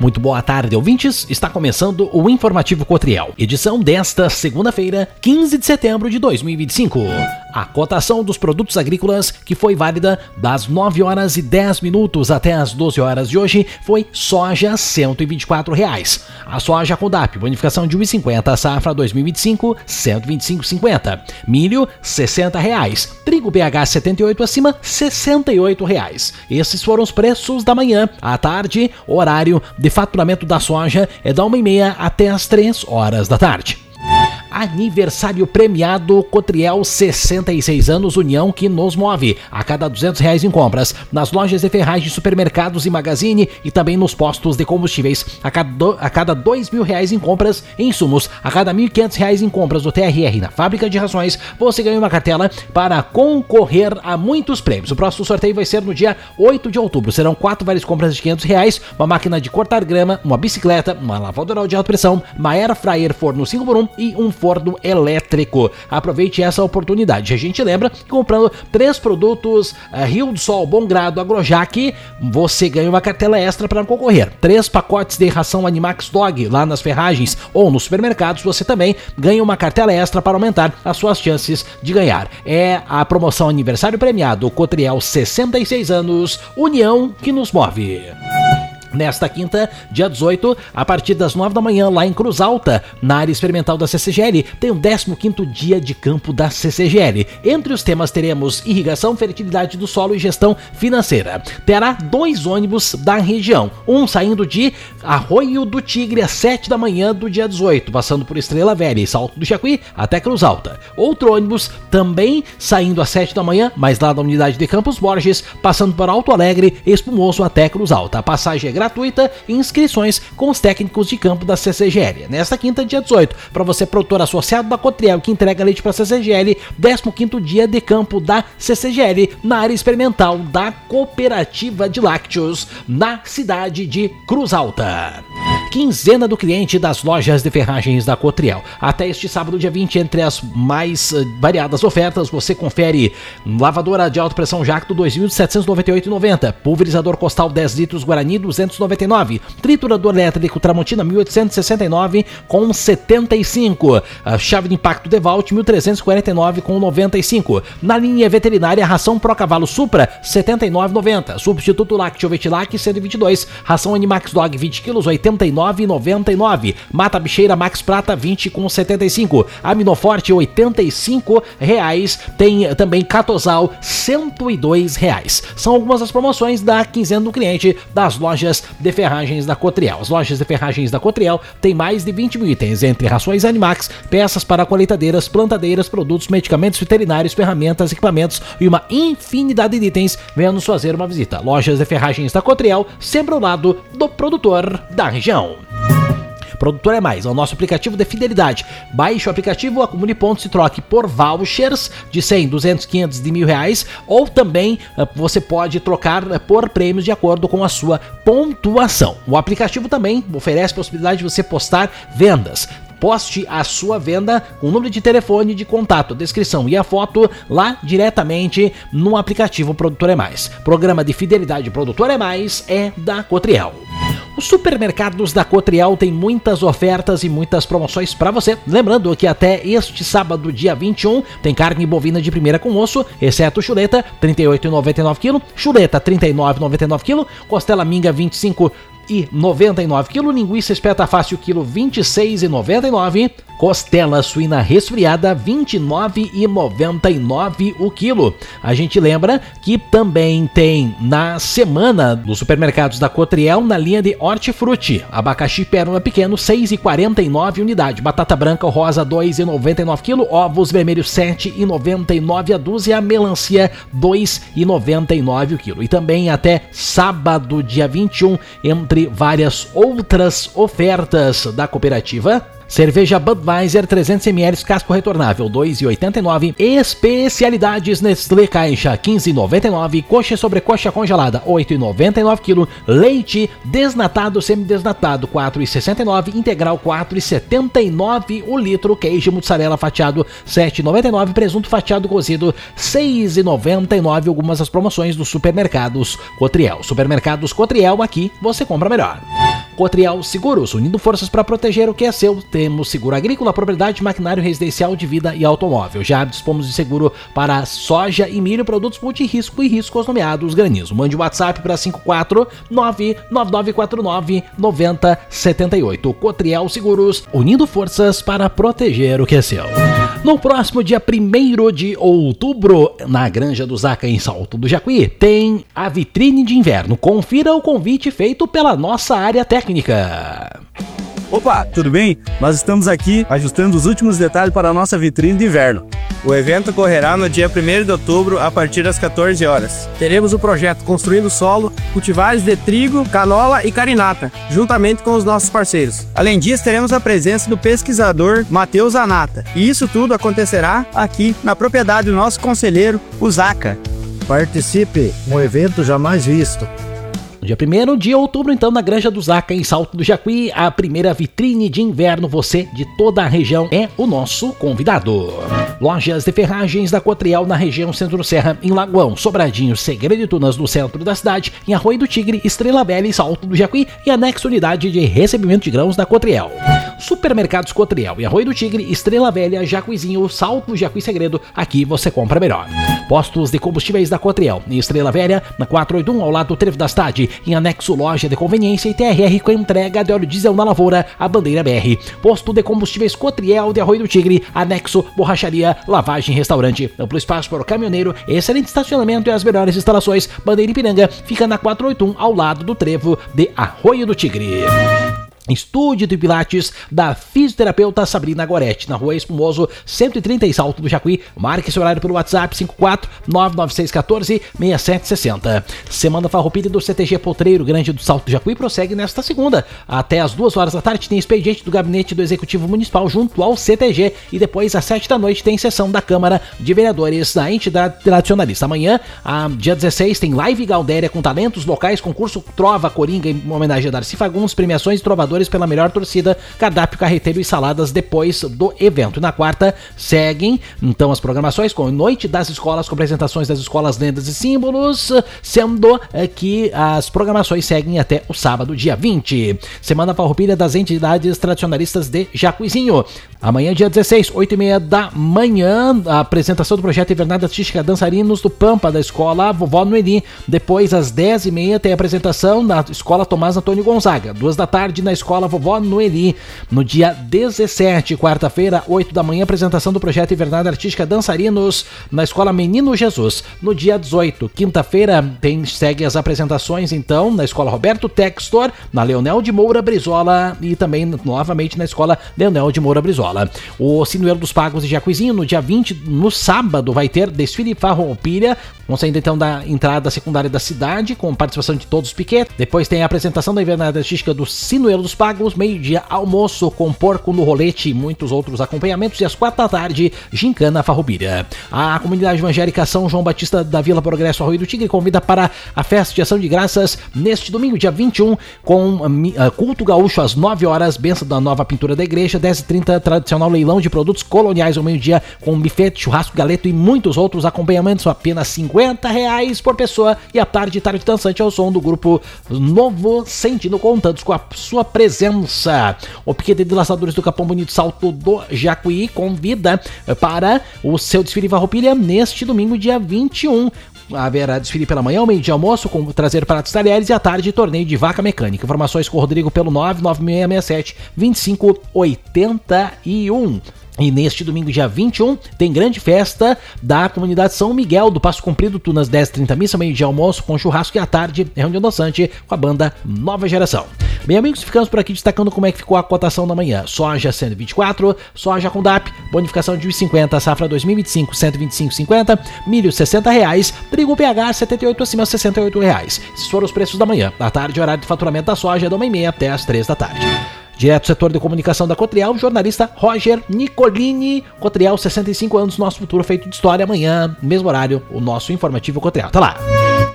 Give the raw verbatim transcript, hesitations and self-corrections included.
Muito boa tarde, ouvintes. Está começando o Informativo Cotriel, edição desta segunda-feira, quinze de setembro de dois mil e vinte e cinco. A cotação dos produtos agrícolas, que foi válida das nove horas e dez minutos até as doze horas de hoje, foi soja cento e vinte e quatro reais. A soja Condap, bonificação de um real e cinquenta, safra dois mil e vinte e cinco, cento e vinte e cinco reais e cinquenta centavos. Milho, sessenta reais. Trigo B H setenta e oito acima, sessenta e oito reais. Esses foram os preços da manhã. À tarde, o horário de faturamento da soja é da uma e meia até as três horas da tarde. Aniversário premiado Cotriel, sessenta e seis anos, união que nos move. A cada duzentos reais em compras, nas lojas de ferragem, supermercados e magazine e também nos postos de combustíveis. A cada, do, a cada dois mil reais em compras em insumos, a cada mil e quinhentos reais em compras do T R R na fábrica de rações, você ganha uma cartela para concorrer a muitos prêmios. O próximo sorteio vai ser no dia oito de outubro. Serão quatro várias compras de quinhentos reais, uma máquina de cortar grama, uma bicicleta, uma lavadora de alta pressão, uma air fryer forno cinco por um e um forno elétrico. Aproveite essa oportunidade. A gente lembra que comprando três produtos uh, Rio do Sol, Bom Grado, Agrojac, você ganha uma cartela extra para concorrer. Três pacotes de ração Animax Dog lá nas ferragens ou nos supermercados, você também ganha uma cartela extra para aumentar as suas chances de ganhar. É a promoção aniversário premiado Cotriel, sessenta e seis anos, união que nos move. Nesta quinta, dia dezoito, a partir das nove da manhã, lá em Cruz Alta, na área experimental da C C G L, tem o décimo quinto dia de campo da C C G L. Entre os temas teremos irrigação, fertilidade do solo e gestão financeira. Terá dois ônibus da região, um saindo de Arroio do Tigre às sete da manhã do dia dezoito, passando por Estrela Velha e Salto do Jacuí até Cruz Alta. Outro ônibus também saindo às sete da manhã, mas lá da unidade de Campos Borges, passando por Alto Alegre e Espumoso até Cruz Alta. A passagem é gratuita e inscrições com os técnicos de campo da C C G L. Nesta quinta, dia dezoito, para você produtor associado da Cotriel que entrega leite para a C C G L, décimo quinto dia de campo da C C G L na área experimental da Cooperativa de Lácteos na cidade de Cruz Alta. Quinzena do cliente das lojas de ferragens da Cotriel. Até este sábado, dia vinte, entre as mais uh, variadas ofertas, você confere lavadora de alta pressão Jacto dois mil setecentos e noventa e oito reais e noventa centavos, pulverizador Costal dez litros Guarani duzentos e noventa e nove reais, triturador elétrico Tramontina mil oitocentos e sessenta e nove reais com setenta e cinco centavos, a chave de impacto DeWalt mil trezentos e quarenta e nove reais com noventa e cinco centavos. Na linha veterinária, ração Pro Cavalo Supra setenta e nove reais e noventa centavos, substituto Lácteo Vetilac cento e vinte e dois reais, ração Animax Dog vinte quilos oitenta e nove reais e noventa e nove centavos, Mata Bicheira Max Prata vinte com setenta e cinco centavos, Aminoforte oitenta e cinco reais, tem também Catosal cento e dois reais. São algumas das promoções da quinzena do cliente das lojas de ferragens da Cotriel. As lojas de ferragens da Cotriel têm mais de vinte mil itens, entre rações Animax, peças para colheitadeiras, plantadeiras, produtos, medicamentos veterinários, ferramentas, equipamentos e uma infinidade de itens. Venha nos fazer uma visita. Lojas de ferragens da Cotriel, sempre ao lado do produtor da região. Produtor é Mais, é o nosso aplicativo de fidelidade. Baixe o aplicativo, acumule pontos e troque por vouchers de cem, duzentos, quinhentos de mil reais, ou também uh, você pode trocar uh, por prêmios de acordo com a sua pontuação. O aplicativo também oferece a possibilidade de você postar vendas. Poste a sua venda com o número de telefone de contato, a descrição e a foto lá diretamente no aplicativo Produtor é Mais. Programa de fidelidade Produtor é Mais é da Cotriel. Os supermercados da Cotriel têm muitas ofertas e muitas promoções para você. Lembrando que até este sábado, dia vinte e um, tem carne bovina de primeira com osso, exceto chuleta, trinta e oito reais e noventa e nove centavos, chuleta trinta e nove reais e noventa e nove centavos, costela minga vinte e cinco reais e noventa e nove centavos, linguiça espeta fácil quilo vinte e seis reais e noventa e nove centavos, costela suína resfriada vinte e nove reais e noventa e nove centavos o quilo. A gente lembra que também tem na semana dos supermercados da Cotriel na linha de hortifruti, abacaxi pérola pequeno seis reais e quarenta e nove centavos unidade, batata branca rosa dois reais e noventa e nove centavos quilo, ovos vermelhos sete reais e noventa e nove centavos a dúzia, melancia dois reais e noventa e nove centavos o quilo. E também até sábado, dia vinte e um, entre várias outras ofertas da cooperativa, cerveja Budweiser trezentos mililitros casco retornável dois reais e oitenta e nove centavos, especialidades Nestlé Caixa quinze reais e noventa e nove centavos, coxa sobre coxa congelada oito reais e noventa e nove centavos quilo, leite desnatado semidesnatado quatro reais e sessenta e nove centavos, integral quatro reais e setenta e nove centavos o litro, queijo mussarela fatiado sete reais e noventa e nove centavos, presunto fatiado cozido seis reais e noventa e nove centavos, algumas das promoções dos supermercados Cotriel. Supermercados Cotriel, aqui você compra melhor. Cotriel Seguros, unindo forças para proteger o que é seu. Temos seguro agrícola, propriedade, maquinário residencial de vida e automóvel. Já dispomos de seguro para soja e milho, produtos multirrisco e riscos nomeados granizo. Mande o WhatsApp para cinco quatro nove nove nove quatro nove nove zero sete oito. Cotriel Seguros, unindo forças para proteger o que é seu. No próximo dia primeiro de outubro, na Granja do Zaca, em Salto do Jacuí, tem a vitrine de inverno. Confira o convite feito pela nossa área técnica. Opa, tudo bem? Nós estamos aqui ajustando os últimos detalhes para a nossa vitrine de inverno. O evento ocorrerá no dia primeiro de outubro, a partir das quatorze horas. Teremos o projeto Construindo Solo, cultivares de trigo, canola e carinata, juntamente com os nossos parceiros. Além disso, teremos a presença do pesquisador Matheus Anata. E isso tudo acontecerá aqui na propriedade do nosso conselheiro, o Zaca. Participe, um evento jamais visto. No dia primeiro de outubro, então, na Granja do Zaca, em Salto do Jacuí, a primeira vitrine de inverno. Você de toda a região é o nosso convidado. Lojas de ferragens da Cotriel na região Centro-Serra, em Lagoão, Sobradinho, Segredo e Tunas, no centro da cidade, em Arroio do Tigre, Estrela Velha e Salto do Jacuí, e anexo unidade de recebimento de grãos da Cotriel. Supermercados Cotriel em Arroio do Tigre, Estrela Velha, Jacuizinho, Salto do Jacuí Segredo, aqui você compra melhor. Postos de combustíveis da Cotriel, em Estrela Velha, na quatrocentos e oitenta e um, ao lado do Trevo da Cidade, em anexo loja de conveniência e T R R com entrega de óleo diesel na Lavoura, a Bandeira B R. Posto de combustíveis Cotriel de Arroio do Tigre, anexo borracharia, lavagem, restaurante, amplo espaço para o caminhoneiro, excelente estacionamento e as melhores instalações. Bandeira Ipiranga fica na quatrocentos e oitenta e um, ao lado do Trevo de Arroio do Tigre. Estúdio de Pilates da fisioterapeuta Sabrina Goretti, na Rua Espumoso, cento e trinta, em Salto do Jacuí. Marque esse horário pelo WhatsApp cinco quatro nove nove seis um quatro seis sete seis zero. Semana Farroupilha do C T G Potreiro Grande do Salto do Jacuí prossegue nesta segunda. Até as duas horas da tarde tem expediente do Gabinete do Executivo Municipal junto ao C T G, e depois às sete da noite tem sessão da Câmara de Vereadores da entidade tradicionalista. Amanhã, a dia dezesseis, tem Live Galdéria com talentos locais, concurso Trova Coringa em homenagem a Darcy Fagundes, premiações e trovadores pela melhor torcida, cardápio, carreteiro e saladas depois do evento. E na quarta seguem então as programações com Noite das Escolas, com apresentações das escolas, lendas e símbolos, sendo que as programações seguem até o sábado, dia vinte. Semana Farroupilha das entidades tradicionalistas de Jacuizinho. Amanhã, dia dezesseis, oito e meia da manhã, a apresentação do projeto Invernada Artística Dançarinos do Pampa, da escola Vovó Noeli. Depois, às dez e meia, tem a apresentação na escola Tomás Antônio Gonzaga. Duas da tarde, na escola Vovó Noeli. No dia dezessete, quarta-feira, oito da manhã, apresentação do projeto Invernada Artística Dançarinos na escola Menino Jesus. No dia dezoito, quinta-feira, tem segue as apresentações então na escola Roberto Textor, na Leonel de Moura Brizola, e também novamente na escola Leonel de Moura Brizola. O Sinuelo dos Pagos de Jacuizinho, no dia vinte, no sábado, vai ter desfile Farroupilha, vão sair então da entrada secundária da cidade, com participação de todos os piquetes. Depois tem a apresentação da Invernada Artística do Sinuelo dos Pagos, meio-dia, almoço com porco no rolete e muitos outros acompanhamentos, e às quatro da tarde, gincana Farroupilha. A comunidade evangélica São João Batista da Vila Progresso Arroio do Tigre convida para a festa de ação de graças neste domingo, dia vinte e um, com uh, culto gaúcho às nove horas, benção da nova pintura da igreja, dez e trinta, tradicional leilão de produtos coloniais ao meio-dia, com buffet, churrasco, galeto e muitos outros acompanhamentos, apenas cinquenta reais por pessoa, e à tarde, tarde dançante ao som do grupo Novo Sentindo, contando com a sua presença. O piquete de laçadores do Capão Bonito Salto do Jacuí convida para o seu desfile Farroupilha neste domingo, dia vinte e um. Haverá desfile pela manhã, ao meio-dia almoço, com trazer pratos talheres, e à tarde torneio de vaca mecânica. Informações com o Rodrigo pelo nove nove seis seis sete, dois cinco oito um. E neste domingo, dia vinte e um, tem grande festa da comunidade São Miguel do Passo Comprido, Tunas, dez e trinta, missa, meio-dia almoço com churrasco, e à tarde reunião dançante com a banda Nova Geração. Bem, amigos, ficamos por aqui destacando como é que ficou a cotação da manhã. Soja cento e vinte e quatro, soja com D A P, bonificação de um real e cinquenta, safra dois mil e vinte e cinco, cento e vinte e cinco reais e cinquenta, milho sessenta reais, trigo P H setenta e oito acima, sessenta e oito reais. Esses foram os preços da manhã. À tarde, horário de faturamento da soja, da uma e meia até às três da tarde. Direto do setor de comunicação da Cotriel, jornalista Roger Nicolini. Cotriel, sessenta e cinco anos, nosso futuro feito de história. Amanhã, mesmo horário, o nosso informativo Cotriel. Tá lá!